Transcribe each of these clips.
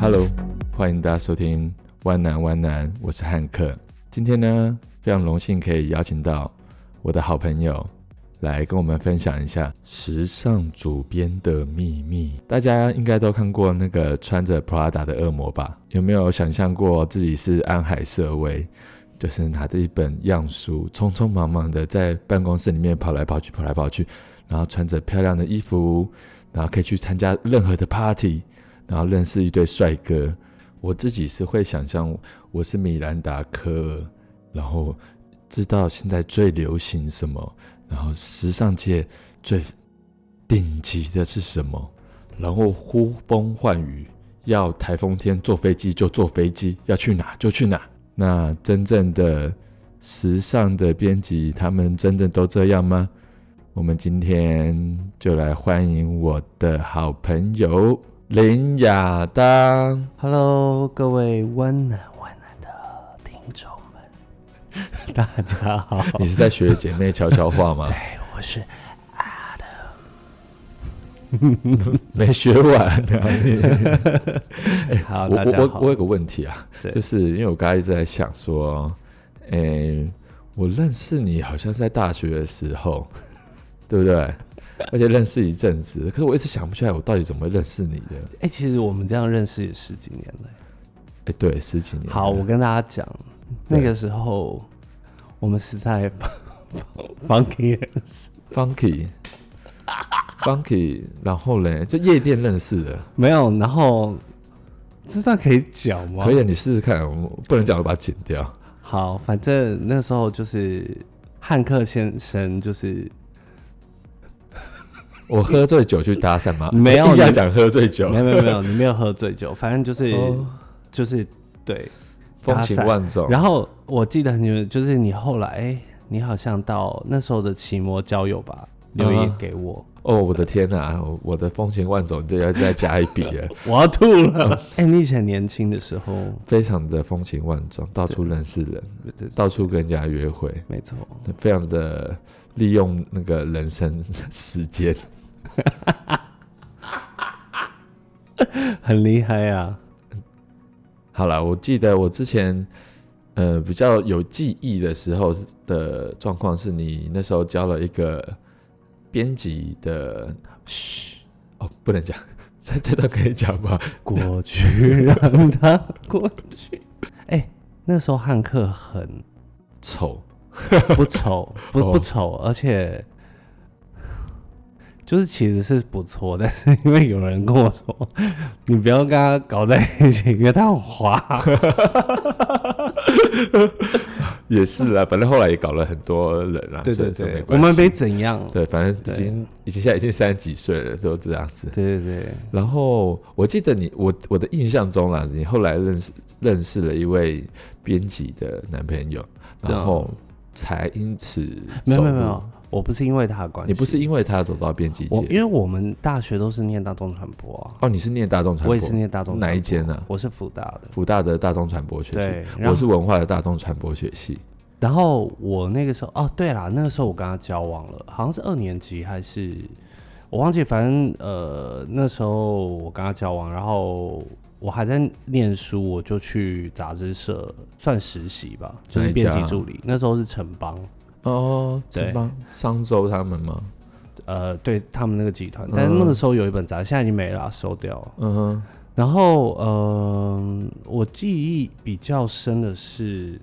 Hello， 欢迎大家收听湾南湾南，我是汉克。今天呢，非常荣幸可以邀请到我的好朋友来跟我们分享一下时尚主编的秘密。大家应该都看过那个穿着 Prada 的恶魔吧？有没有想象过自己是安海瑟薇？就是拿着一本样书，匆匆忙忙的在办公室里面跑来跑去，然后穿着漂亮的衣服，然后可以去参加任何的 party， 然后认识一堆帅哥。我自己是会想象我是米兰达·科尔，然后知道现在最流行什么，然后时尚界最顶级的是什么，然后呼风唤雨，要台风天坐飞机就坐飞机，要去哪就去哪。那真正的时尚的编辑，他们真的都这样吗？我们今天就来欢迎我的好朋友林亚当。 Hello， 各位湾南湾南的听众们，大家好。 你是在学姐妹悄悄话吗？ 对，我是 Adam。 没学完啊！ 好，大家好。 我有个问题啊，就是因为我刚才一直在想说，我认识你好像是在大学的时候，对不对？而且认识一阵子，可是我一直想不起来我到底怎么认识你的。 其实我们这样认识也10几年了。 对，10几年了。 好，我跟大家讲，那个时候我们是在 Funky 认识。 Funky， 然后呢，就夜店认识的。 没有，然后这段可以讲吗？ 可以，你试试看，我不能讲，我把它剪掉。 好，反正那时候就是汉克先生，就是我喝醉酒去搭讪吗？ 没有， 硬要讲喝醉酒。 没有，你没有喝醉酒，反正就是对， 风情万种。 然后我记得就是你后来，你好像到那时候的奇摩交友吧，留言给我。 我的天哪，我的风情万种就要再加一笔了。 我要吐了。你以前年轻的时候非常的风情万种，到处认识人，到处跟人家约会， 没错， 非常的利用那个人生时间。 很厉害啊。 好啦，我记得我之前比较有记忆的时候的状况是，你那时候交了一个编辑的，不能讲，这段可以讲吗？ 过去让它过去。那时候汉克很丑， 不丑，不丑，而且就是其实是不错，但是因为有人跟我说，你不要跟他搞在一起，因为他很滑。 也是啦，反正后来也搞了很多人啦。 对，我们没怎样。 对，反正现在已经30几岁了，都这样子。 对。 然后我记得我的印象中啦，你后来认识了一位编辑的男朋友，然后才因此没有。我不是因为他的关系。 你不是因为他走到编辑界？ 因为我们大学都是念大众传播啊。 你是念大众传播？ 我也是念大众传播。 哪一间呢？ 我是辅大的。 辅大的大众传播学系。 对， 我是文化的大众传播学系。 然后我那个时候，对啦，那个时候我跟他交往了，好像是2年级还是我忘记，反正那时候我跟他交往，然后我还在念书，我就去杂志社算实习吧，就是编辑助理。那时候是城邦。 城邦商周他们吗？ 对，他们那个集团，但是那个时候有一本杂志，现在已经没了，收掉了。然后我记忆比较深的是，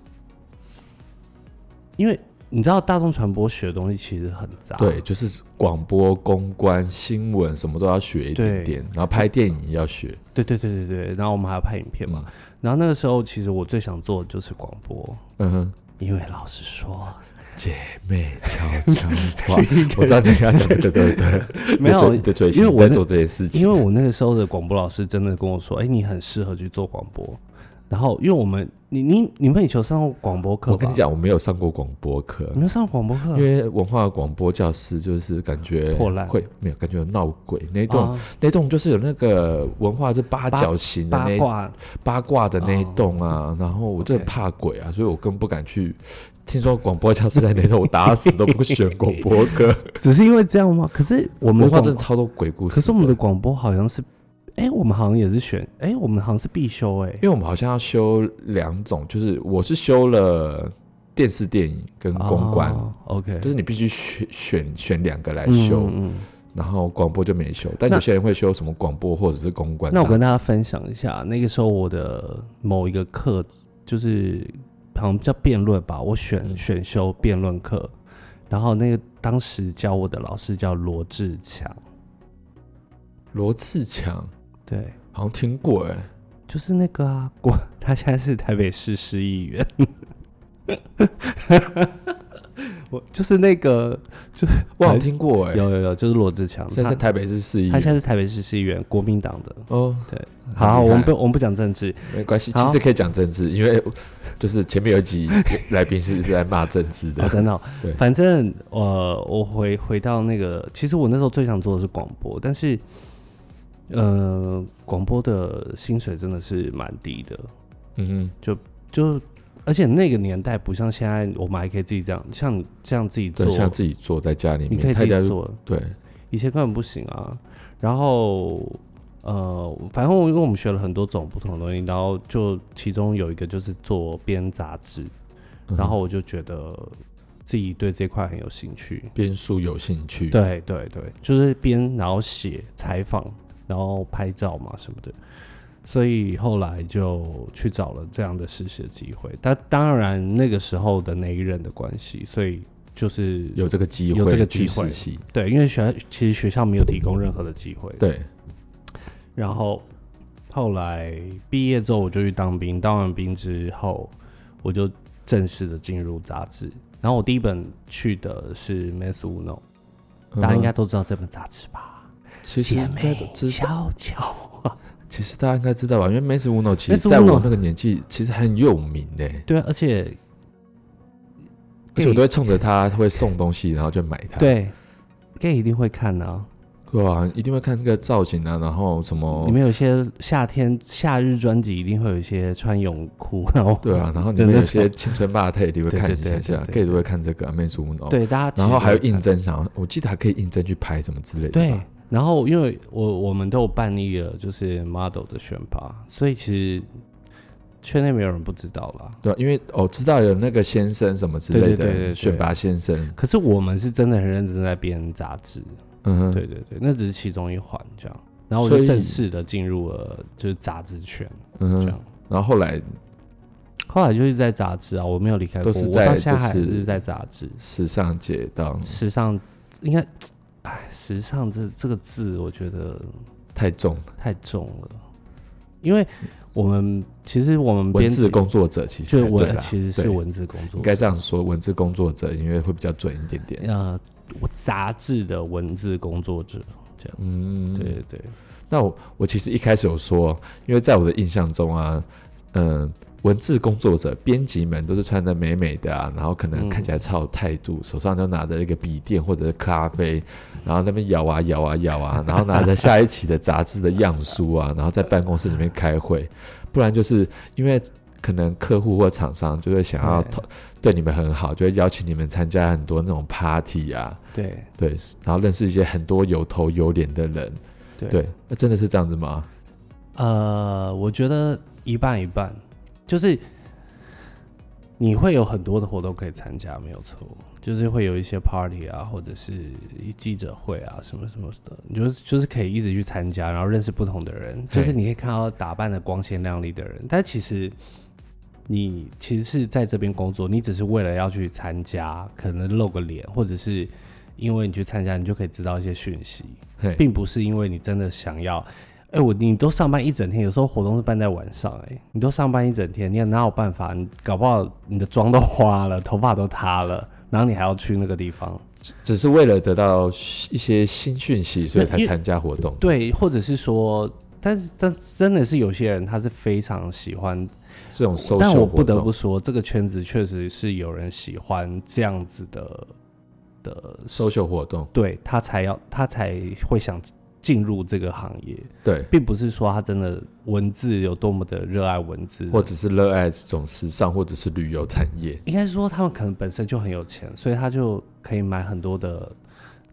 因为你知道大众传播学的东西其实很杂， 对，就是广播、公关、新闻什么都要学一点点，然后拍电影也要学。 对，然后我们还要拍影片嘛。然后那个时候其实我最想做的就是广播。因为老实说， 姐妹悄悄话，我知道你要讲对， 没有你的最心在做这件事情。 因为我那个时候的广播老师真的跟我说，你很适合去做广播。然后，因为我们你们以前有上过广播课吧？ 我跟你讲，我没有上过广播课。 你没有上过广播课？ 因为文化广播教室就是感觉破烂， 没有感觉有闹鬼那栋就是有那个文化是八角形的八卦的那一栋啊，然后我就很怕鬼啊，所以我更不敢去。听说广播教室在那栋，我打死都不选广播课。 只是因为这样吗？可是我们文化真的超多鬼故事。 可是我们的广播好像是我们好像也是选，我们好像是必修因为我们好像要修2种，就是我是修了电视电影跟公关、 OK， 就是你必须选2个来修，然后广播就没修，但有些人会修什么广播或者是公关。 那我跟大家分享一下，那个时候我的某一个课就是好像叫辩论吧，我选修辩论课，然后那个当时教我的老师叫罗志强。 罗志强， 对， 好像听过就是那个啊，他现在是台北市市议员。我就是那个， 我好像听过有，就是罗志强， 现在是台北市市议员， 他现在是台北市市议员，国民党的。 哦， 对，好，我们不讲政治， 没关系，其实可以讲政治，因为就是前面有一集来宾是在骂政治的。 真的对， 反正我回到那个，其实我那时候最想做的是广播，但是广播的薪水真的是蛮低的，就。而且那个年代不像现在，我们还可以自己这样自己做， 对，像自己做在家里面， 你可以自己做， 对， 以前根本不行啊。然后反正因为我们学了很多种不同的东西，然后就其中有一个就是做编杂志，然后我就觉得自己对这块很有兴趣， 编书有兴趣， 对，就是编，然后写采访，然后拍照嘛什么的。所以后来就去找了这样的实习的机会，但当然那个时候的那一任的关系，所以就是有这个机会去实习。 对，因为其实学校没有提供任何的机会。 对。 然后后来毕业之后我就去当兵，当完兵之后我就正式的进入杂志。然后我第一本去的是《Mass Uno》，大家应该都知道这本杂志吧？ 其实应该都知道。 悄悄。 其实大家应该知道吧，因为 Mass Uno 其实在我那个年纪其实很有名的。 对，而且我都会冲着他会送东西，然后就买它。 对 ，gay 一定会看啊。 对啊，一定会看那个造型啊，然后什么里面有些夏日专辑一定会有一些穿泳裤，然后对啊，然后里面有些青春霸他一定会看一下，gay 都会看这个Mass Uno。 对，大家然后还有应征，我记得还可以应征去拍什么之类的。 对。然后，因为我们都有办一个就是 model 的选拔，所以其实圈内没有人不知道啦。 对，因为知道有那个先生什么之类的，对，选拔先生。 可是我们是真的很认真在编杂志，对，那只是其中一环这样。然后我就正式的进入了就是杂志圈，这样。 然后后来就是在杂志啊，我没有离开过， 都是在我到现在还是在杂志。 时尚界当时尚应该。时尚这个字，我觉得太重了，因为其实我们文字工作者其实是文字工作者， 应该这样说，文字工作者因为会比较准一点点。 我杂志的文字工作者这样，对。 那我其实一开始有说，因为在我的印象中啊，文字工作者、编辑们都是穿得美美的啊，然后可能看起来超有态度，手上就拿着一个笔电或者是咖啡，然后那边摇啊，然后拿着下一期的杂志的样书啊，然后在办公室里面开会，不然就是因为可能客户或厂商就会想要对你们很好，就会邀请你们参加很多那种 party 啊，对，然后认识一些很多有头有脸的人，对，那真的是这样子吗？ 我觉得一半一半。就是你会有很多的活动可以参加，没有错，就是会有一些 party 啊，或者是记者会啊，什么什么的，你就是可以一直去参加，然后认识不同的人，就是你可以看到打扮的光鲜亮丽的人，但其实你其实是在这边工作，你只是为了要去参加，可能露个脸，或者是因为你去参加，你就可以知道一些讯息，并不是因为你真的想要。你都上班一整天，有时候活动是办在晚上，你都上班一整天，你哪有办法？你搞不好你的妆都花了，头发都塌了，然后你还要去那个地方， 只是为了得到一些新讯息，所以才参加活动。 对，或者是说，但真的是有些人他是非常喜欢这种 social 活动， 但我不得不说，这个圈子确实是有人喜欢这样子的 social 活动， 对，他才会想进入这个行业， 对， 并不是说他真的文字有多么的热爱文字， 或者是热爱这种时尚或者是旅游产业。 应该是说他们可能本身就很有钱，所以他就可以买很多的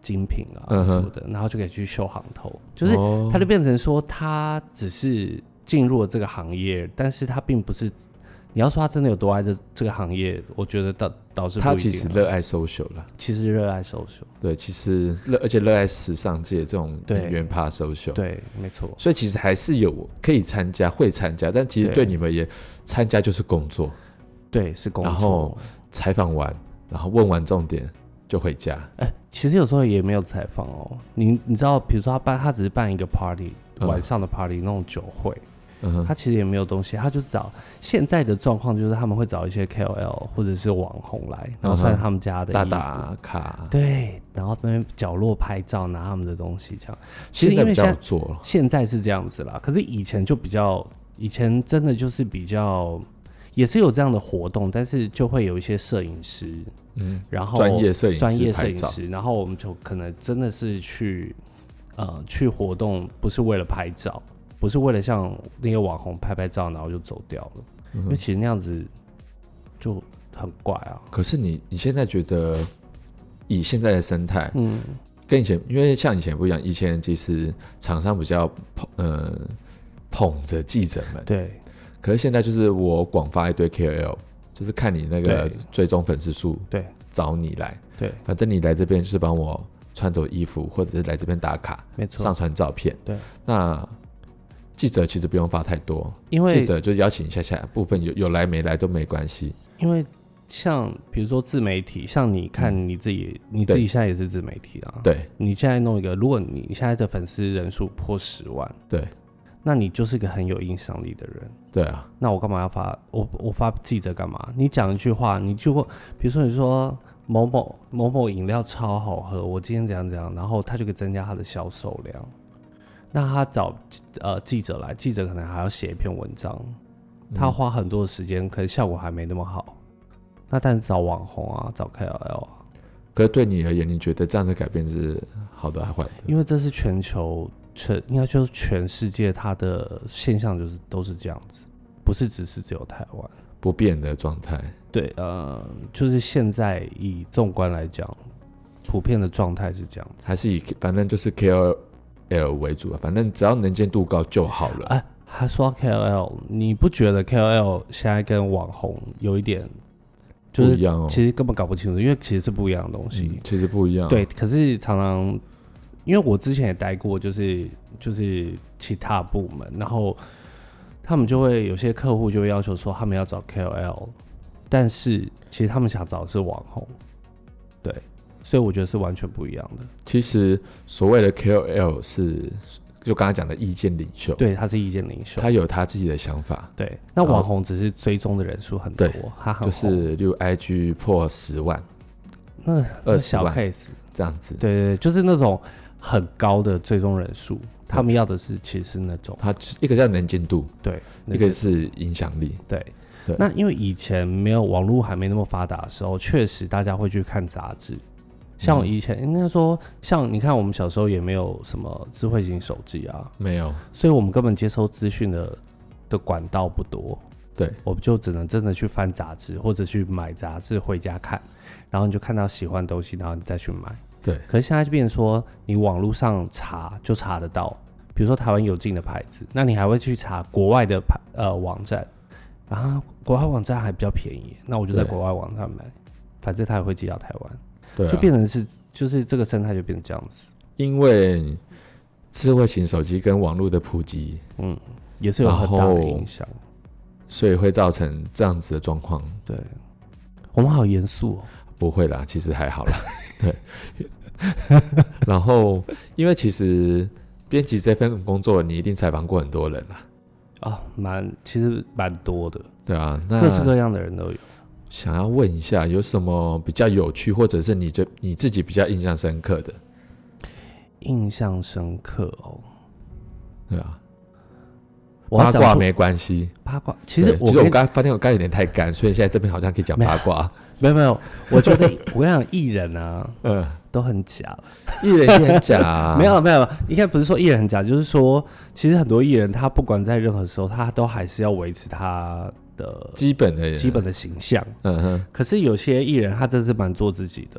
精品啊什么的，然后就可以去秀行头，就是他就变成说他只是进入了这个行业，但是他并不是。你要说他真的有多爱这个行业，我觉得倒是不一定。 他其实热爱 social 啦， 其实热爱 social， 对，其实而且热爱时尚界这种影院怕 social， 对，没错。 所以其实还是有可以参加，会参加，但其实对你们也参加就是工作， 对，是工作。 然后采访完，然后问完重点就回家。 其实有时候也没有采访哦，你知道，比如说他只是办一个 party，晚上的 party 那种酒会。他其实也没有东西，他就找现在的状况就是他们会找一些 KOL 或者是网红来，然后穿他们家的衣服打卡， 对，然后在那边角落拍照，拿他们的东西这样。 其实因为现在是这样子啦，可是以前就比较，以前真的就是比较，也是有这样的活动，但是就会有一些摄影师，然后专业摄影师，然后我们就可能真的是去活动，不是为了拍照。不是为了像那些网红拍拍照然后就走掉了，因为其实那样子就很怪啊。 可是你现在觉得以现在的生态，跟以前，因为像以前不一样，以前其实厂商比较捧着记者们， 对。 可是现在就是我广发一堆 KOL， 就是看你那个追踪粉丝数， 对， 找你来， 对， 反正你来这边就是帮我穿着衣服，或者是来这边打卡， 没错， 上传照片， 对， 那。记者其实不用发太多， 因为记者就邀请一下部分有来没来都没关系。 因为像比如说自媒体，像你看你自己现在也是自媒体啊， 对， 你现在弄一个，如果你现在的粉丝人数破10万， 对， 那你就是个很有影响力的人， 对啊， 那我干嘛要发我发记者干嘛？你讲一句话，你就比如说你说某某饮料超好喝，我今天怎样怎样，然后他就可以增加他的销售量。那他找记者来，记者可能还要写一篇文章，他花很多的时间，可能效果还没那么好。那但是找网红啊，找 KOL 啊， 可是对你而言，你觉得这样的改变是好的还是坏的？ 因为这是全球应该就是全世界它的现象都是这样子，不是只有台湾不变的状态。 对，就是现在以纵观来讲，普遍的状态是这样子， 还是反正就是 KOL为主啊，反正只要能见度高就好了。 还说到 KOL， 你不觉得 KOL 现在跟网红有一点就是不一样哦？ 其实根本搞不清楚，因为其实是不一样的东西。 其实不一样。 对，可是常常因为我之前也待过，就是其他部门，然后他们就会有些客户就会要求说他们要找 KOL， 但是其实他们想找的是网红，对。所以我觉得是完全不一样的。 其实所谓的 KOL 是就刚才讲的意见领袖， 对，他是意见领袖， 他有他自己的想法。 对，那网红只是追踪的人数很多，他很红， 就是例如 IG 破10万， 那 20万 case 这样子。 对，就是那种很高的追踪人数，他们要的是其实是那种， 他一个叫能见度， 对， 一个是影响力， 对。那因为以前没有网络还没那么发达的时候，确实大家会去看杂志。像以前应该说，像你看我们小时候也没有什么智慧型手机啊， 没有， 所以我们根本接收资讯的管道不多。 对， 我们就只能真的去翻杂志，或者去买杂志回家看，然后你就看到喜欢的东西，然后你再去买。 对， 可是现在就变成说，你网络上查就查得到，比如说台湾有进的牌子，那你还会去查国外的网站，然后国外网站还比较便宜，那我就在国外网站买，反正它也会寄到台湾。 对啊， 就变成是，就是这个生态就变成这样子。 因为智慧型手机跟网络的普及， 也是有很大的影响， 所以会造成这样子的状况。 对，我们好严肃哦。 不会啦，其实还好啦。对。然后，因为其实编辑这份工作，你一定采访过很多人啦。 其实蛮多的。 对啊，那各式各样的人都有。 想要问一下，有什么比较有趣，或者是你自己比较印象深刻的？ 印象深刻哦。 对啊，八卦没关系。 八卦其实我刚发现我刚有点太干，所以现在这边好像可以讲八卦。 没有，我觉得我跟你讲，艺人啊，都很假。 艺人也很假啊。 没有，应该不是说艺人很假，就是说，其实很多艺人他不管在任何时候，他都还是要维持他的基本的形象。可是有些艺人他真是蛮做自己的，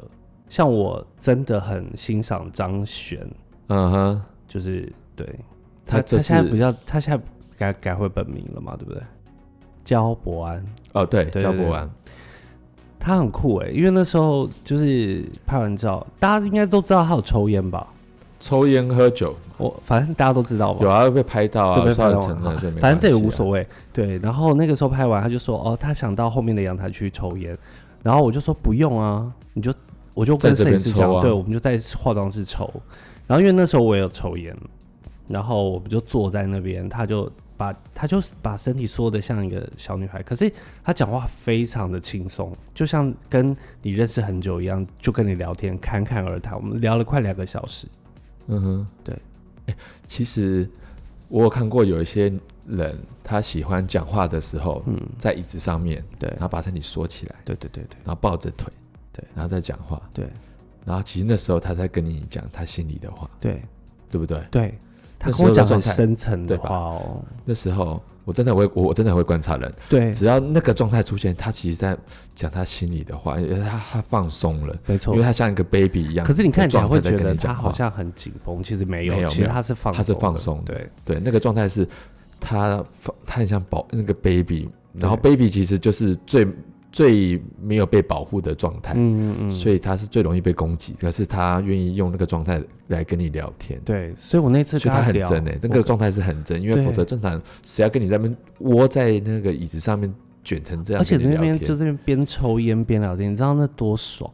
像我真的很欣赏张悬， 嗯哼， 就是对他这现在不叫他现在改回本名了嘛，对不对？焦伯安， 哦，对， 对焦伯安， 他很酷因为那时候就是拍完照，大家应该都知道他有抽烟吧？ 抽烟喝酒， 反正大家都知道吧？ 有啊，被拍到啊， 对，被拍到承认， 反正这也无所谓。对，然后那个时候拍完，他就说哦，他想到后面的阳台去抽烟，然后我就说不用啊，我就跟摄影师讲，对，我们就在化妆室抽。然后因为那时候我也有抽烟，然后我们就坐在那边，他就把身体缩得像一个小女孩，可是他讲话非常的轻松，就像跟你认识很久一样，就跟你聊天，侃侃而谈。我们聊了快2个小时。 嗯哼， 对。 其实我有看过有一些人，他喜欢讲话的时候，在椅子上面， 对， 然后把身体缩起来， 对， 然后抱着腿， 对， 然后再讲话， 对， 然后其实那时候他在跟你讲他心里的话， 对， 对不对？ 对，他跟我讲很深层的话哦。 那时候我真的很会观察人， 对， 只要那个状态出现，他其实在讲他心里的话，因为他放松了， 没错， 因为他像一个 baby 一样。 可是你看起来会觉得他好像很紧绷，其实没有，其实他是放松的， 对，那个状态是他很像那个 baby， 然后 baby 其实就是最没有被保护的状态，所以他是最容易被攻击，可是他愿意用那个状态来跟你聊天。 对，所以我那次跟他聊， 所以他很真那个状态是很真，因为否则正常谁要跟你在那边窝在那个椅子上面卷成这样， 而且那边就这边边抽烟边聊天，你知道那多爽，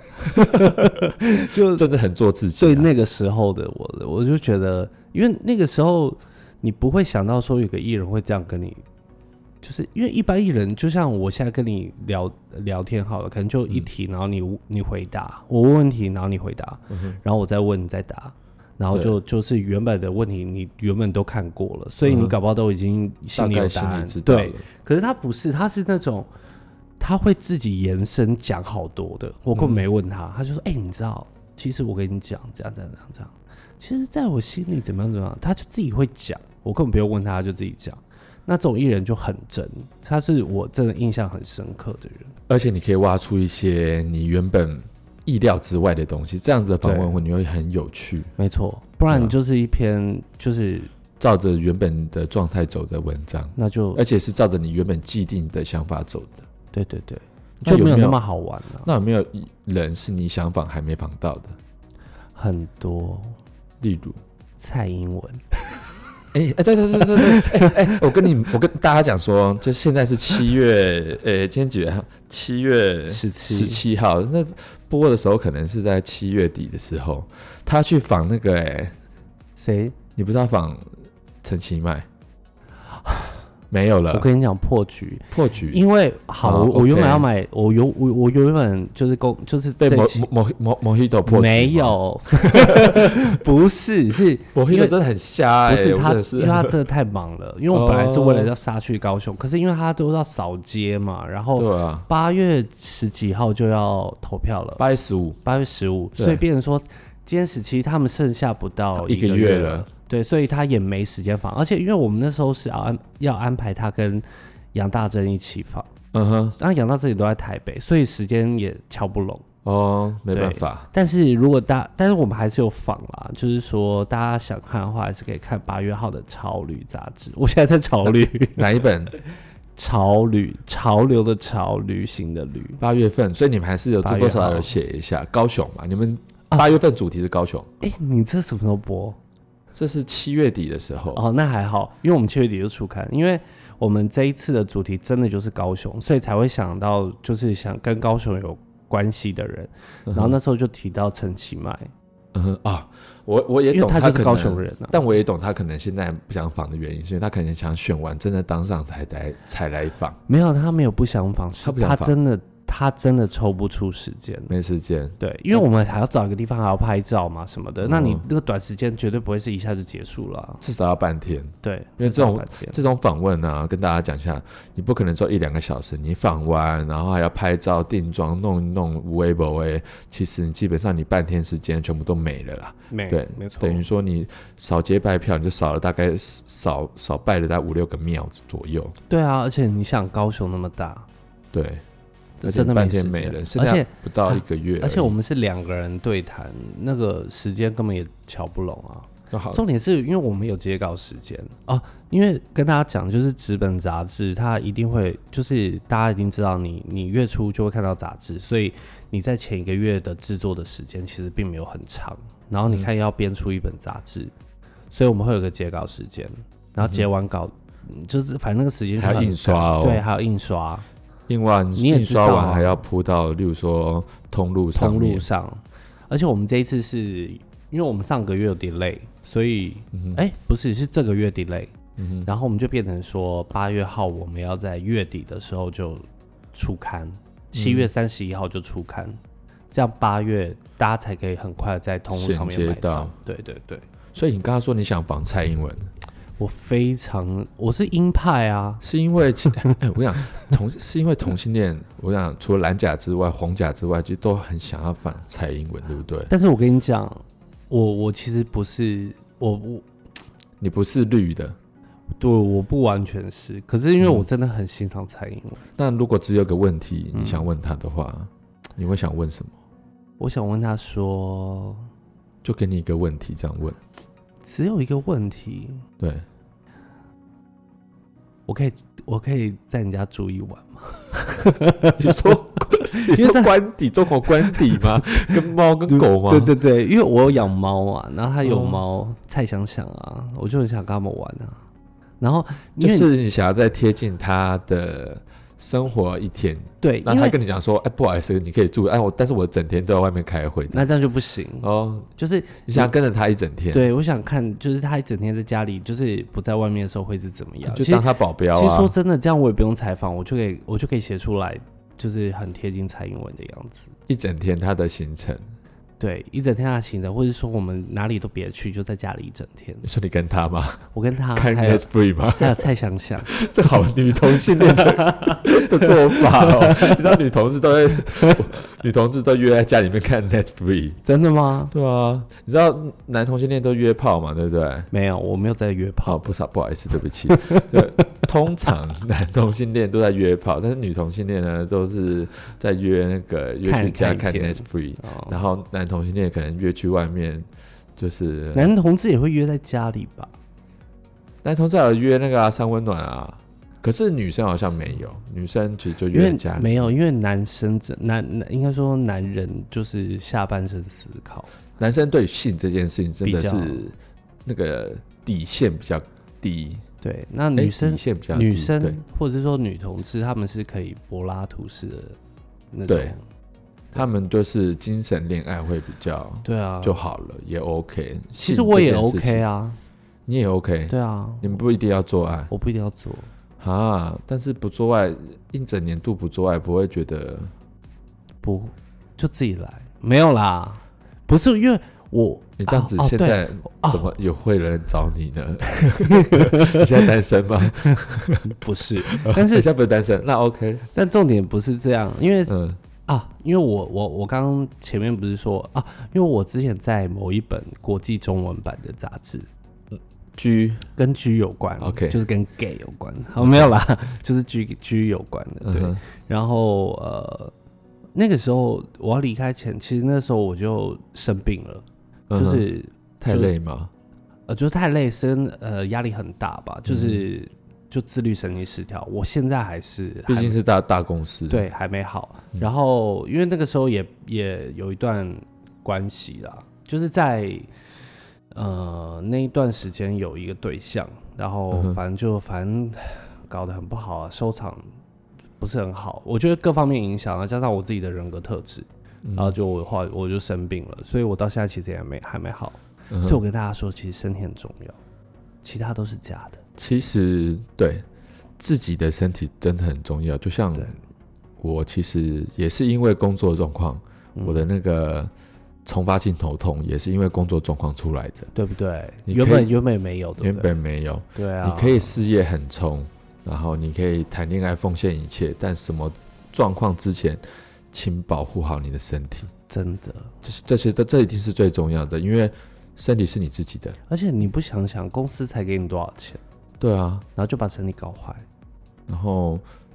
就真的很做自己。 对那个时候的我就觉得，因为那个时候你不会想到说有个艺人会这样跟你。就是因为一般艺人，就像我现在跟你聊天好了，可能就一题，然后你回答，我问问题，然后你回答，然后我再问你再答，然后就是原本的问题你原本都看过了，所以你搞不好都已经心里有答案，对。可是他不是，他是那种他会自己延伸讲好多的，我根本没问他，他就说你知道，其实我跟你讲这样，其实在我心里怎么样，他就自己会讲，我根本不用问他就自己讲。那这种艺人就很真，他是我真的印象很深刻的人， 而且你可以挖出一些你原本意料之外的东西，这样子的访问你会很有趣。 没错，不然你就是一篇就是照着原本的状态走的文章， 那就而且是照着你原本既定的想法走的。 对，就没有那么好玩了。 那有没有人是你想访还没访到的？ 很多， 例如蔡英文。 对，我跟大家讲说，就现在是7月，今天几月？7月17号。那播的时候可能是在7月底的时候，他去访那个谁？ 你不知道访陈其迈？没有了。 我跟你讲破局，因为我原本要买，我原本就是被Mojito 破局， 没有，不是 Mojito 真的很瞎不是他，因为他真的太忙了，因为我本来是为了要杀去高雄，可是因为他都要扫街嘛，然后8月10几号就要投票了 ，8月15， 所以变成说今天17，他们剩下不到1个月了。对，所以他也没时间访，而且因为我们那时候是要安排他跟杨大正一起访，然后杨大正也都在台北，所以时间也敲不拢。 没办法。 但是但是我们还是有访啦，就是说大家想看的话，还是可以看8月号的《潮旅》杂志。我现在在潮旅哪一本？ 潮旅，潮流的潮，旅行的旅。 8月份，所以你们还是有多多少少有写一下高雄嘛？你们8月份主题是高雄。 你这什么时候播？ 这是7月底的时候那还好，因为我们7月底就出刊，因为我们这一次的主题真的就是高雄，所以才会想到就是想跟高雄有关系的人，然后那时候就提到陈其迈。 我也懂他就是高雄人但我也懂他可能现在不想访的原因，是因为他可能想选完真的当上才来访。 没有，他没有不想访，他真的抽不出时间， 没时间。 对，因为我们还要找一个地方，还要拍照嘛什么的。那你那个短时间绝对不会是一下就结束了， 至少要半天。 对， 因为这种访问啊，跟大家讲一下，你不可能做1-2个小时，你访完然后还要拍照、定妆、弄一弄无为不为，其实你基本上你半天时间全部都没了啦。对， 没错。 等于说你扫街拜票，你就少了大概少拜了大概5-6个庙左右。 对啊，而且你想高雄那么大， 对。 真的半没时间天没了，剩下不到1个月， 而且我们是2个人对谈，那个时间根本也瞧不拢啊。重点是因为我们有截稿时间哦，因为跟大家讲，就是纸本杂志它一定会，就是大家一定知道你月初就会看到杂志，所以你在前1个月的制作的时间其实并没有很长，然后你看要编出一本杂志，所以我们会有个截稿时间，然后截完稿，就是反正那个时间还要印刷哦， 对，还要印刷， 印刷完还要铺到，例如说通路上， 而且我们这一次是因为我们上个月有 delay， 所以不是这个月 delay，然后我们就变成说8月号我们要在月底的时候就出刊，7月31号就出刊，这样8月大家才可以很快在通路上面买到。对对对， 所以你刚刚说你想仿蔡英文， 我是鹰派啊， 是因为我想是因为同性恋，我想除了蓝甲之外，黄甲之外，就都很想要反蔡英文，对不对？ 但是我跟你讲，我其实不是你不是绿的， 对，我不完全是，可是因为我真的很欣赏蔡英文。 那如果只有个问题你想问他的话，你会想问什么？ 我想问他说， 就给你一个问题这样问， 只有一个问题， 对， 我可以在你家住1晚吗？ 你说官邸中国官邸吗？跟猫跟狗吗？ 对对对，因为我有养猫啊，然后他有猫，蔡想想啊，我就很想跟他们玩啊。然后就是你想要再贴近他的生活一天， 对， 那他跟你讲说，不好意思，你可以住，但是我整天都在外面开会， 那这样就不行哦。就是你想跟着他一整天， 对，我想看，就是他一整天在家里，就是不在外面的时候会是怎么样， 就当他保镖啊。 其实说真的，这样我也不用采访，我就可以写出来，就是很贴近蔡英文的样子。 一整天他的行程。 对，一整天他的行程，或者说我们哪里都别去，就在家里一整天。 你说你跟他吗？ 我跟他看 Netflix 吗？ 还有蔡想想， 这好女同性恋的做法哦。你知道女同志都约在家里面看 Netflix， 真的吗？ 对啊，你知道男同性恋都约炮嘛，对不对？ 没有，我没有在约炮。 不好意思，对不起。通常男同性恋都在约炮，但是女同性恋呢都是在约去家看 Netflix，然后男同性恋可能约去外面，就是男同志也会约在家里吧？ 男同志有约三温暖啊，可是女生好像没有，女生其实就约在家里。 没有，因为男生应该说男人就是下半身思考， 男生对性这件事情真的是那个底线比较低。 对，那女生对或者是说女同志，他们是可以柏拉图式的那种， 对，他们就是精神恋爱会比较对啊就好了，也 OK。 其实我也 OK 啊， 你也 OK， 对啊， 你们不一定要做爱， 我不一定要做啊，但是不做爱一整年度不做爱，不会觉得不就自己来？没有啦，不是因为。 你这样子现在怎么有会人找你呢？你现在单身吗？ 不是，但是现在不是单身，那 OK。 但重点不是这样，因为因为我刚刚前面不是说因为我之前在某一本国际中文版的杂志，G 跟 G 有关 ，OK， 就是跟 gay 有关。好，没有啦，就是 G 有关的，对。然后那个时候我要离开前，其实那时候我就生病了。就是太累吗？ 就是太累，压力很大吧，就自律神经失调。我现在还是， 毕竟是大公司， 对，还没好。然后因为那个时候也有一段关系啦，就是在那一段时间有一个对象，然后反正搞得很不好啊，收场不是很好，我觉得各方面影响啊，加上我自己的人格特质。然后我就生病了，所以我到现在其实也还没好，所以我跟大家说，其实身体很重要，其他都是假的。 其实对自己的身体真的很重要，就像我其实也是因为工作状况，我的那个重发性头痛也是因为工作状况出来的， 对不对？原本没有，对不对？ 原本没有， 对啊。 你可以事业很冲，然后你可以谈恋爱奉献一切，但什么状况之前，请保护好你的身体， 真的， 这一定是最重要的，因为身体是你自己的。 而且你不想想，公司才给你多少钱？ 对啊， 然后就把身体搞坏， 然后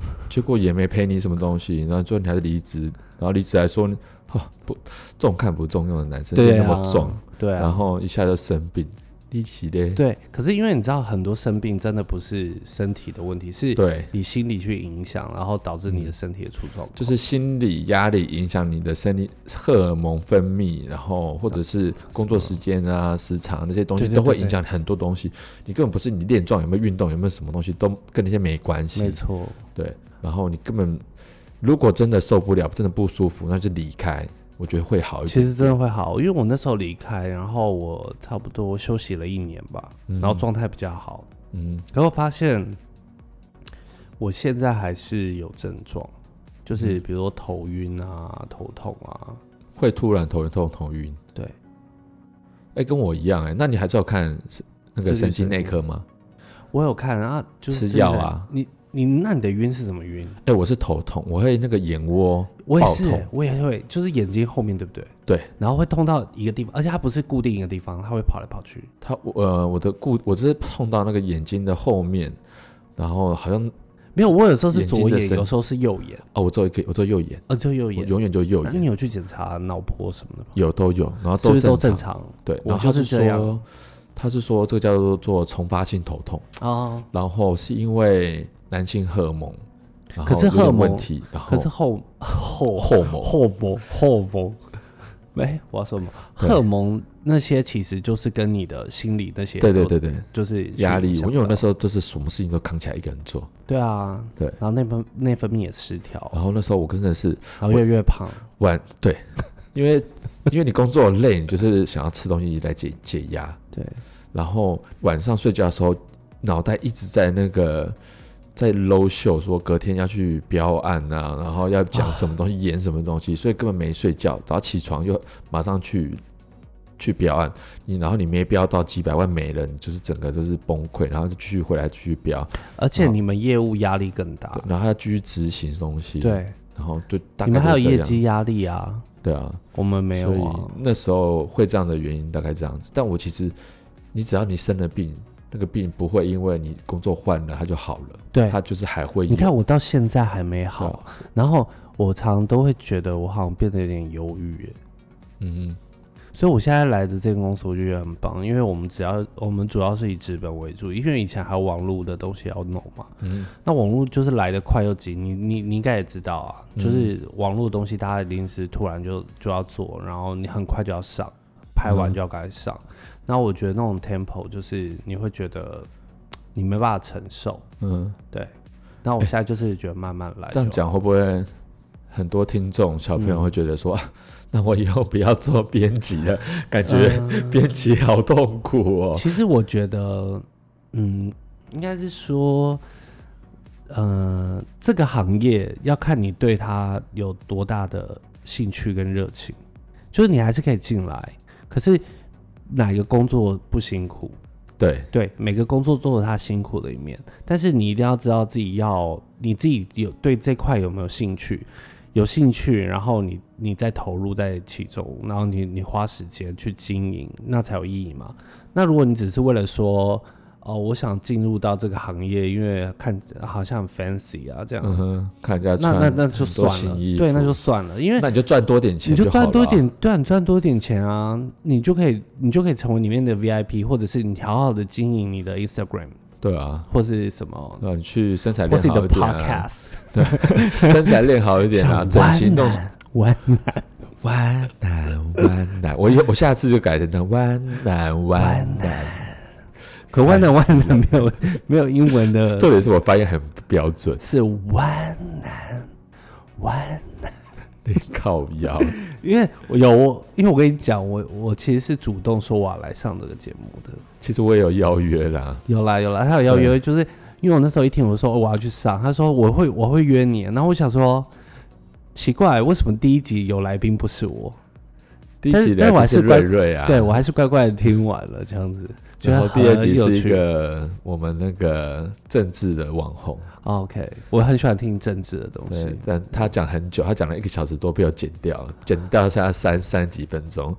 结果也没赔你什么东西，然后最后你还是离职，然后离职还说不重看不重用的男生对啊那么壮， 对啊， 然后一下就生病，你是的。 对，可是因为你知道很多生病真的不是身体的问题，是对你心理去影响，然后导致你的身体的出状况， 就是心理压力影响你的生理荷尔蒙分泌，然后或者是工作时间啊、时长那些东西都会影响很多东西。你根本不是你练壮有没有运动有没有什么东西都跟那些没关系。 没错， 对。然后你根本如果真的受不了，真的不舒服，那就离开。我觉得会好一点。 其实真的会好，因为我那时候离开，然后我差不多休息了1年吧，然后状态比较好。然后发现我现在还是有症状，就是比如说头晕啊、头痛啊， 会突然头痛、头晕。 对， 跟我一样那你还是有看那个神经内科吗？ 我有看啊，就是吃药啊。 那你的晕是怎么晕？ 我是头痛，我会那个眼窝我也爆痛是，我也会，就是眼睛后面，对不对？ 对， 然后会痛到一个地方，而且它不是固定一个地方，它会跑来跑去。 我只是痛到那个眼睛的后面，然后好像没有，我有时候是左眼，有时候是右眼。 我只有右眼， 就右眼， 我永远就右眼。 那你有去检查脑波什么的吗？ 都有，然后是不是都正常？ 对， 然后他是说这个叫做重发性头痛然后是因为男性荷尔蒙，然后可是荷尔蒙问题，然后可是后蒙，我要说什么？荷尔蒙那些其实就是跟你的心理那些， 对， 就是压力。因为我那时候就是什么事情都扛起来一个人做。 对啊，对，然后内分泌也失调， 然后那时候我真的是， 然后越来越胖。 对，因为你工作累，你就是想要吃东西来解压。 对， 然后晚上睡觉的时候，脑袋一直在在 low 秀，说隔天要去标案啊，然后要讲什么东西，演什么东西，所以根本没睡觉，然后起床又马上去标案，然后你没标到几百万没了，你就是整个都是崩溃，然后就继续回来继续标， 而且你们业务压力更大， 然后要继续执行东西， 对， 然后就大概你们还有业绩压力啊， 对啊， 我们没有啊， 所以那时候会这样的原因大概这样子，但我其实你只要你生了病。那个病不会因为你工作换了它就好了， 对， 它就是还会有。 你看我到现在还没好，然后我常都会觉得我好像变得有点忧郁耶。所以我现在来的这个公司我就觉得很棒，因为我们主要是以资本为主，因为以前还有网络的东西要弄嘛。那网络就是来得快又急，你应该也知道啊，就是网络的东西大家一定是突然就要做，然后你很快就要上，拍完就要赶快上。然后我觉得那种 tempo 就是你会觉得你没办法承受，对。那我现在就是觉得慢慢来。 这样讲会不会很多听众小朋友会觉得说，那我以后不要做编辑了，感觉编辑好痛苦哦。 其实我觉得，应该是说，这个行业要看你对它有多大的兴趣跟热情，就是你还是可以进来，可是。哪个工作不辛苦？对，每个工作都有他辛苦的一面，但是你一定要知道你自己有对这块有没有兴趣，然后你再投入在其中，然后你花时间去经营，那才有意义嘛。那如果你只是为了说，我想进入到这个行业，因为看好像很 fancy 啊，这样， 看人家穿那就算了，对，那就算了，因为那你就赚多点钱就好了， 你就赚多点，对啊，你赚多点钱啊，你就可以成为里面的 VIP， 或者是你好好的经营你的 Instagram， 对啊， 或是什么， 你去身材练好一点或是你的 Podcast， 对，身材练好一点啊，整形动弯男，我下次就改成弯男。 可弯男没有英文的， 重点是我发音很不标准， 是弯男， 你靠腰。 因为我跟你讲，我其实是主动说我要来上这个节目的。 其实我也有邀约啦， 有啦，他有邀约，就是因为我那时候一听我说我要去上，他说我会约你，然后我想说奇怪，为什么第一集有来宾不是我？ 第一集来宾是瑞瑞啊， 对我还是乖乖的听完了这样子。 然后第二集是一个我们那个政治的网红。 OK， 我很喜欢听政治的东西。 对，但他讲很久，他讲了1个小时多，被我剪掉了，剪掉下3几分钟。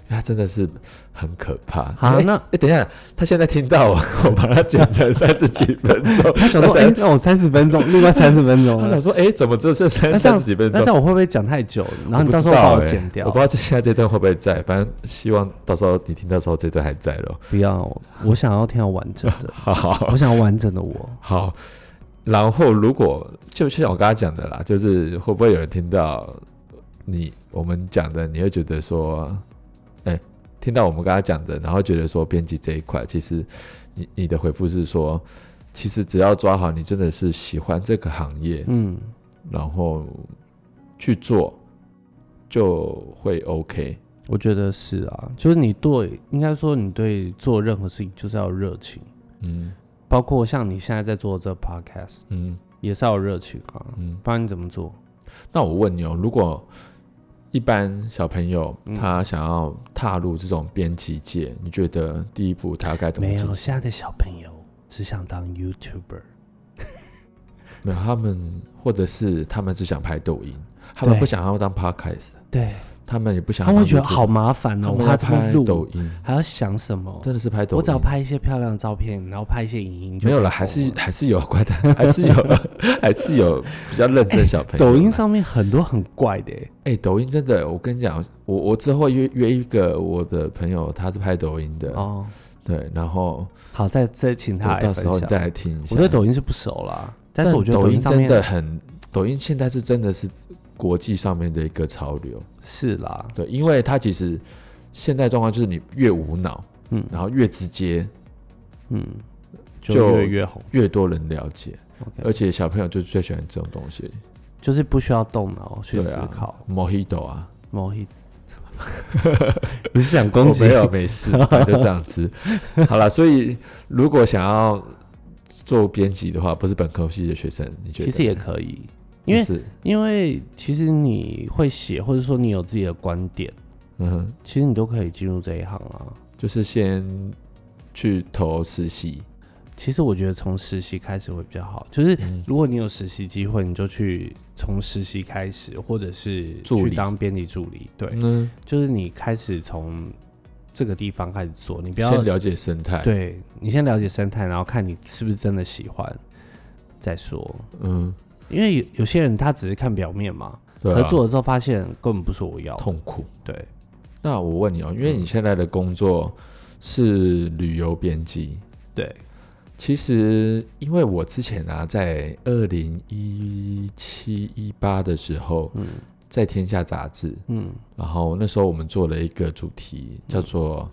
他真的是很可怕。 好，那等一下，他现在听到我把它剪成30几分钟， 他想说，让我30分钟，另外30分钟。 他想说，怎么只有剩30几分钟？ 那这样我会不会讲太久？然后你到时候把我剪掉？ 我不知道现在这段会不会在，反正希望到时候你听到时候这段还在咯。 不要，我想要听到完整的。 好， 我想要完整的我。 好，然后如果就像我刚刚讲的啦，就是会不会有人听到我们讲的，你会觉得说，听到我们刚刚讲的，然后觉得说编辑这一块，其实你的回复是说，其实只要抓好你真的是喜欢这个行业，然后去做就会 OK。 我觉得是啊，就是应该说你对做任何事情就是要有热情，包括像你现在在做这个 podcast，也是要有热情啊，不然你怎么做？ 那我问你哦，如果一般小朋友他想要踏入这种编辑界，你觉得第一步他该怎么进行？ 没有，现在的小朋友只想当 YouTuber， 没有，他们或者是他们只想拍抖音，他们不想要当 podcast， 对， 他们也不想要， 他们会觉得好麻烦哦， 他们要拍抖音， 还要想什么？ 真的是拍抖音， 我只要拍一些漂亮的照片，然后拍一些影音就没有了，还是有怪的，还是有比较认真小朋友。 抖音上面很多很怪的抖音真的，我跟你讲，我之后约一个我的朋友，他是拍抖音的哦，对，然后好再请他来分享， 到时候你再来听一下。 我对抖音是不熟啦，但是我觉得抖音真的抖音现在是真的是国际上面的一个潮流， 是啦， 对，因为它其实现在状况就是你越无脑，然后越直接，就越红， 越多人了解，而且小朋友就最喜欢这种东西， 就是不需要动脑去思考。 Mojito 啊 ，Mojito， 你是想攻击？ 没有，没事，就这样吃。好了，所以如果想要做编辑的话，不是本科系的学生，你觉得其实也可以。因为其实你会写，或者说你有自己的观点，其实你都可以进入这一行啊。 就是先去投实习。 其实我觉得从实习开始会比较好，就是如果你有实习机会，你就去从实习开始，或者是去当编辑助理。对，就是你开始从这个地方开始做，你不要先了解生态。 对，你先了解生态，然后看你是不是真的喜欢，再说。因为有些人他只是看表面嘛，合作了之后发现根本不是我要的， 痛苦。 对， 那我问你哦，因为你现在的工作是旅游编辑， 对， 其实因为我之前在2017、18的时候，在天下杂志，然后那时候我们做了一个主题叫做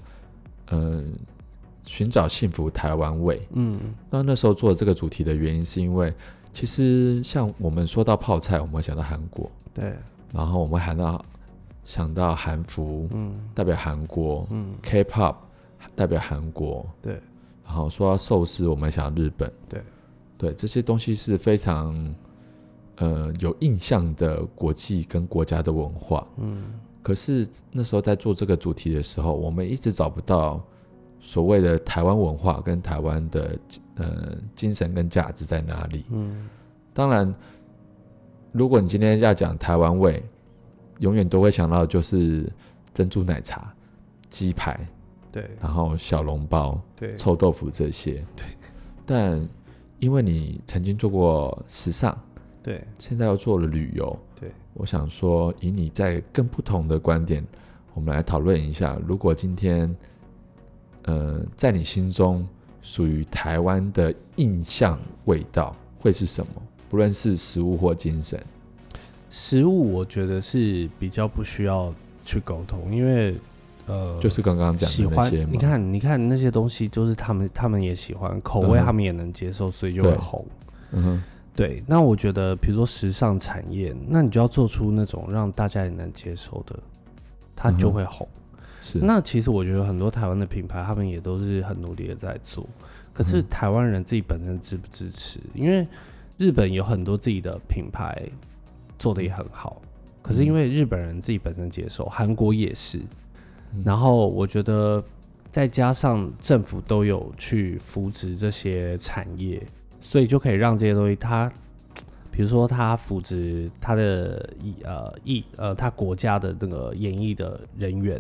寻找幸福台湾味，那时候做这个主题的原因是因为其实像我们说到泡菜，我们会想到韩国， 对， 然后我们想到韩服，代表韩国，K-pop 代表韩国， 对， 然后说到寿司，我们想到日本，对，这些东西是非常有印象的国际跟国家的文化，可是那时候在做这个主题的时候，我们一直找不到所谓的台湾文化跟台湾的精神跟价值在哪里？当然，如果你今天要讲台湾味，永远都会想到就是珍珠奶茶、鸡排， 对， 然后小笼包、 对， 臭豆腐这些， 对。 但因为你曾经做过时尚， 对， 现在又做了旅游， 对， 我想说，以你在更不同的观点，我们来讨论一下，如果今天在你心中属于台湾的印象味道会是什么？不论是食物或精神。 食物我觉得是比较不需要去沟通，因为就是刚刚讲的那些嘛。 你看那些东西，就是他们也喜欢，口味他们也能接受，所以就会红。对。那我觉得，比如说时尚产业，那你就要做出那种让大家也能接受的，它就会红。 是。 那其实我觉得很多台湾的品牌，他们也都是很努力的在做，可是台湾人自己本身支不支持？因为日本有很多自己的品牌做的也很好，可是因为日本人自己本身接受，韩国也是。然后我觉得再加上政府都有去扶植这些产业，所以就可以让这些东西它，比如说它扶植它的他国家的那个演艺的人员，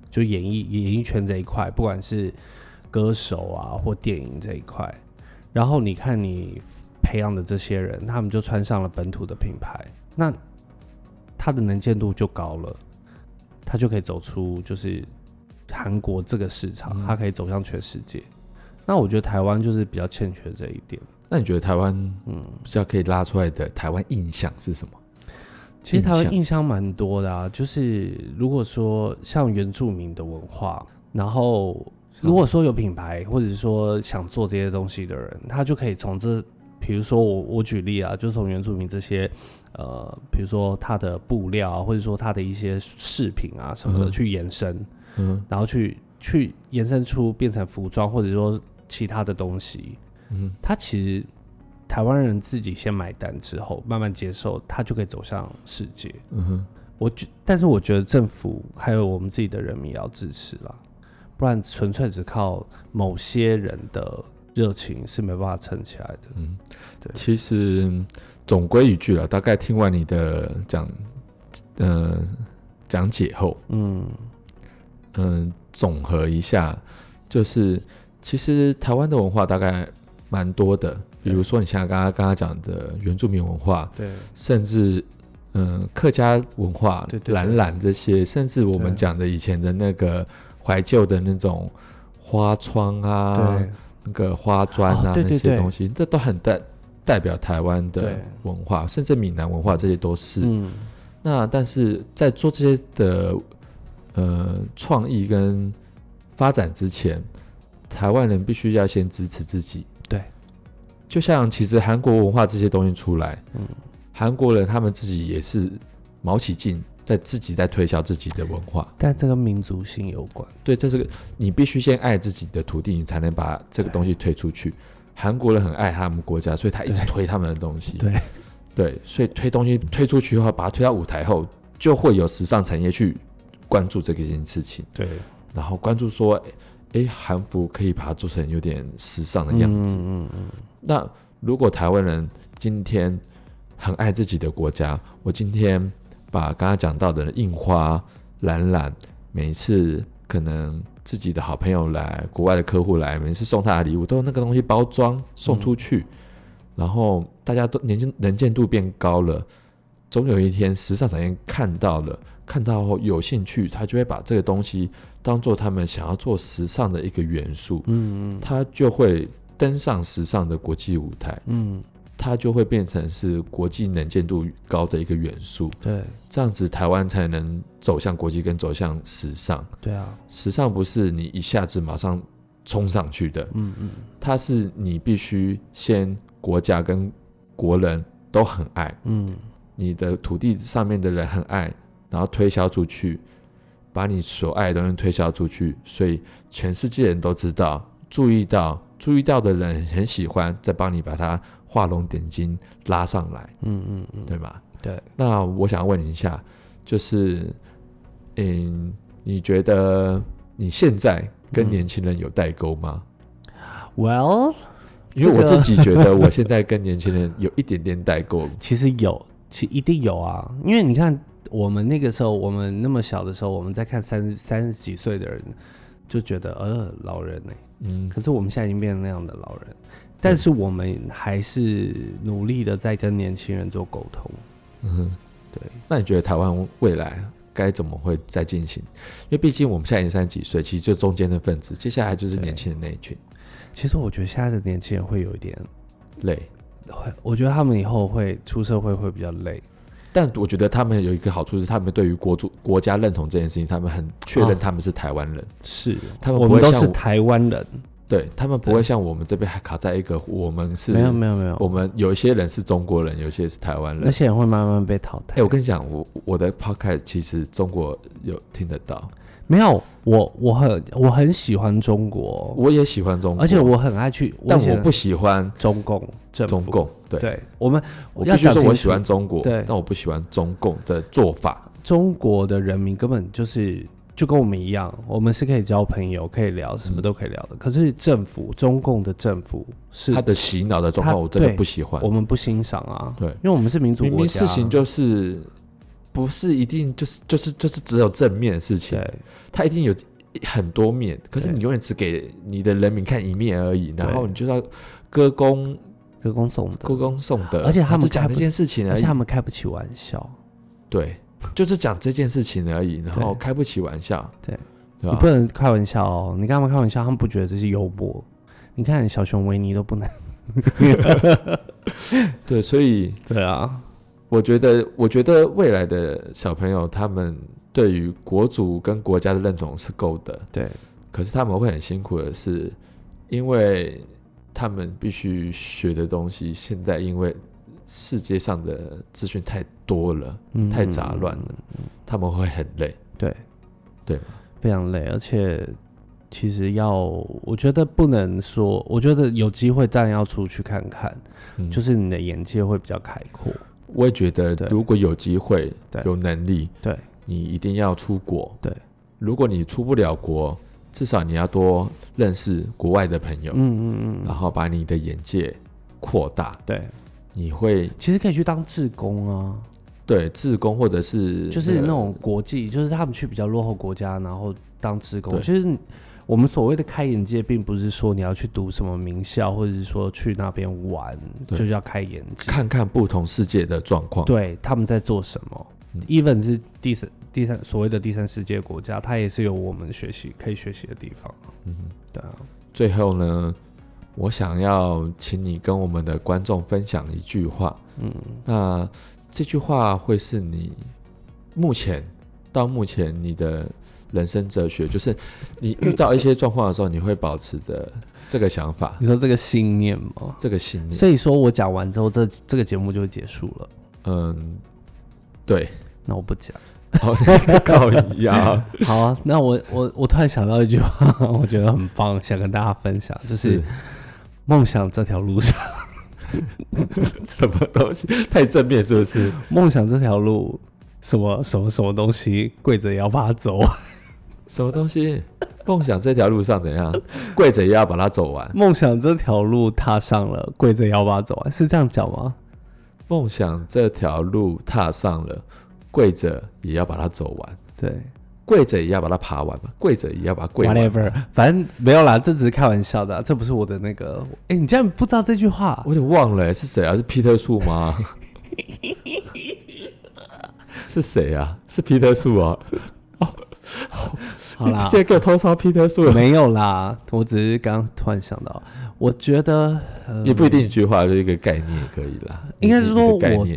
就演艺圈这一块，不管是歌手啊或电影这一块，然后你看你培养的这些人，他们就穿上了本土的品牌，那他的能见度就高了，他就可以走出就是韩国这个市场，他可以走向全世界。那我觉得台湾就是比较欠缺这一点。 那你觉得台湾比较可以拉出来的台湾印象是什么？ 其实台湾印象蛮多的啊，就是如果说像原住民的文化，然后如果说有品牌或者是说想做这些东西的人，他就可以从这，比如说我举例啊，就从原住民这些比如说他的布料啊，或者说他的一些饰品啊什么的去延伸，然后去延伸出变成服装或者说其他的东西，它其实台湾人自己先买单之后，慢慢接受，它就可以走向世界。但是我觉得政府还有我们自己的人民也要支持啦，不然纯粹只靠某些人的热情是没办法撑起来的。 对，其实总归一句了，大概听完你的讲解后，总和一下，就是其实台湾的文化大概蛮多的，比如说你像刚刚讲的原住民文化， 对， 甚至客家文化、兰兰这些，甚至我们讲的以前的那个怀旧的那种花窗啊，那个花砖啊，那些东西，这都很代表台湾的文化，甚至闽南文化这些都是。那但是在做这些的创意跟发展之前，台湾人必须要先支持自己。 对， 就像其实韩国文化这些东西出来，韩国人他们自己也是卯起劲自己在推销自己的文化， 但这跟民族性有关。 对，这是你必须先爱自己的土地，你才能把这个东西推出去。韩国人很爱他们国家，所以他一直推他们的东西。对，所以推东西推出去后，把它推到舞台后，就会有时尚产业去关注这件事情。对，然后关注说，韩服可以把它做成有点时尚的样子。那如果台湾人今天很爱自己的国家，我今天把刚刚讲到的印花、兰兰，每一次可能自己的好朋友来，国外的客户来，每次送他的礼物都有那个东西包装送出去，然后大家都能见度变高了，总有一天时尚产业看到后有兴趣，他就会把这个东西当做他们想要做时尚的一个元素，他就会登上时尚的国际舞台，它就会变成是国际能见度高的一个元素。对，这样子台湾才能走向国际跟走向时尚。对啊，时尚不是你一下子马上冲上去的，它是你必须先国家跟国人都很爱，你的土地上面的人很爱，然后推销出去，把你所爱的东西推销出去，所以全世界人都知道，注意到的人很喜欢，再帮你把它画龙点睛拉上来，对吗？对。那我想问你一下，就是你觉得你现在跟年轻人有代沟吗 ？Well， 因为我自己觉得我现在跟年轻人有一点点代沟。 其实一定有啊，因为你看我们那个时候，我们那么小的时候，我们在看三十几岁的人，就觉得老人可是我们现在已经变成那样的老人，但是我们还是努力的在跟年轻人做沟通。对。 那你觉得台湾未来该怎么会再进行？因为毕竟我们现在已经30几岁，其实就中间的分子，接下来就是年轻人那一群。 其实我觉得现在的年轻人会有一点累， 我觉得他们以后会出社会会比较累。 但我觉得他们有一个好处是，他们对于国家认同这件事情，他们很确认他们是台湾人， 是他们不会像我们都是台湾人， 对，他们不会像我们这边还卡在一个我们是没有，我们有一些人是中国人，有一些是台湾人， 那些人会慢慢被淘汰。 我跟你讲，我的 podcast 其实中国有听得到。 没有，我很喜欢中国， 我也喜欢中国， 而且我很爱去， 但我不喜欢中共政府。 中共对， 我必须说我喜欢中国，但我不喜欢中共的做法。 中国的人民根本就跟我们一样，我们是可以交朋友，可以聊，什么都可以聊的。可是中共的政府是他的洗脑的状况，我真的不喜欢， 我们不欣赏啊。 对， 因为我们是民主国家， 明明事情就是不是一定就是只有正面的事情， 对， 它一定有很多面，可是你永远只给你的人民看一面而已，然后你就要歌功颂德， 而且他们只讲这件事情而已， 而且他们开不起玩笑， 对，就是讲这件事情而已，然后开不起玩笑， 对， 对吧？ 你不能开玩笑哦，你跟他们开玩笑，他们不觉得这是幽默。你看小熊维尼都不能， 对，所以对啊， 我觉得未来的小朋友他们对于国族跟国家的认同是够的， 对， 可是他们会很辛苦的是，因为他们必须学的东西，现在因为世界上的资讯太多了，太杂乱了，他们会很累， 对， 对吗？ 非常累，而且其实我觉得不能说，我觉得有机会当然要出去看看，就是你的眼界会比较开阔。 我也觉得，如果有机会、有能力， 对， 你一定要出国。 对， 如果你出不了国，至少你要多认识国外的朋友，然后把你的眼界扩大。 对， 你会其实可以去当志工啊。 对，志工或者是就是那种国际，就是他们去比较落后国家，然后当志工。就是我们所谓的开眼界，并不是说你要去读什么名校，或者是说去那边玩，就叫开眼界， 看看不同世界的状况， 对，他们在做什么。even 是第三所谓的第三世界国家，它也是有我们可以学习的地方。对啊。最后呢，我想要请你跟我们的观众分享一句话。那这句话会是你到目前你的人生哲学，就是你遇到一些状况的时候，你会保持的这个想法。 你说这个信念吗？ 这个信念。 所以说我讲完之后，这个节目就会结束了。 对。 那我不讲。 靠腰。 好啊，那我突然想到一句话，我觉得很棒，想跟大家分享，就是梦想这条路上。 什么东西太正面是不是？ 梦想这条路，什么东西，跪着也要把它走完。 什么东西？梦想这条路上怎样？跪着也要把它走完。 梦想这条路踏上了，跪着也要把它走完，是这样讲吗？ 梦想这条路踏上了，跪着也要把它走完。 对。 跪着也要把它爬完嘛，跪着也要把它跪完。 Whatever， 反正没有啦，这只是开玩笑的，这不是我的那个。你竟然不知道这句话？ 我有点忘了，是谁啊？是皮特树吗？是谁啊？是皮特树啊？ 好啦， 你直接给我偷抄皮特树？ 没有啦，我只是刚刚突然想到，我觉得也不一定一句话，就一个概念也可以啦。 应该是说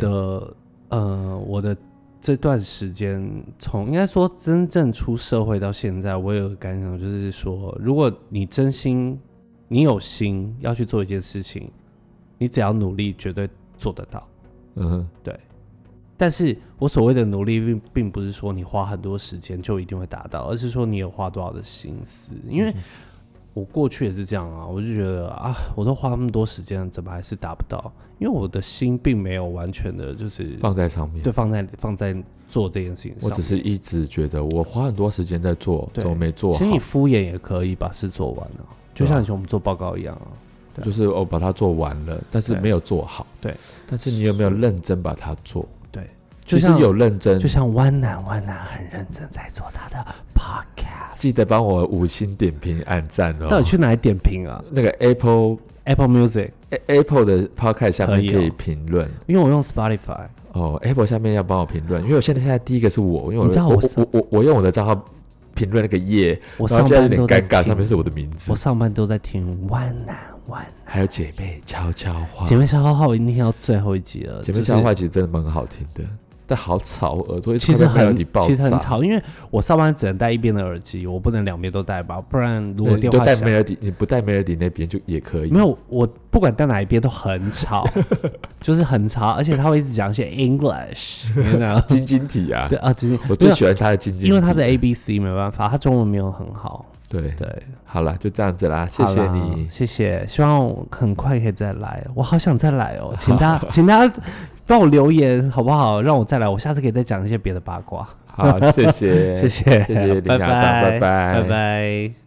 我的这段时间，应该说真正出社会到现在，我有个感想，就是说，如果你真心，你有心要去做一件事情，你只要努力，绝对做得到。对。但是我所谓的努力并不是说你花很多时间就一定会达到，而是说你有花多少的心思。因为我过去也是这样啊，我就觉得啊，我都花那么多时间，怎么还是达不到？因为我的心并没有完全的，就是放在上面， 对，放在做这件事情上面。 我只是一直觉得我花很多时间在做，怎么没做好？ 其实你敷衍也可以把事做完啊，就像以前我们做报告一样啊。 就是我把它做完了，但是没有做好。 对， 但是你有没有认真把它做？ 对， 其实有认真， 就像湾南很认真在做他的 podcast。 记得帮我5星点评、按赞哦。 到底去哪里点评啊？ 那个 Apple Music、Apple 的 podcast 下面可以评论， 因为我用 Spotify。 Apple 下面要帮我评论，因为我现在第一个是我，因为你知道我用我的账号评论那个页， 我上班都在听， 有点尴尬，上面是我的名字。 我上班都在听湾南， 还有姐妹悄悄话。 姐妹悄悄话我已经听到最后一集了。 姐妹悄悄话其实真的蛮好听的，但好吵，耳朵其实很吵，因为我上班只能戴一边的耳机，我不能两边都戴吧，不然如果电话响， 你不戴 Melody 那边就也可以。 没有，我不管戴哪一边都很吵，就是很吵，而且他会一直讲一些 English， 晶晶体啊， 对啊，晶晶， 我最喜欢他的晶晶体， 因为他的 ABC 没办法，他中文没有很好。对， 好了，就这样子啦，谢谢你， 谢谢，希望我很快可以再来，我好想再来哦，请大家帮我留言好不好？让我再来，我下次可以再讲一些别的八卦。 好，谢谢， 谢谢， 拜拜， 拜拜。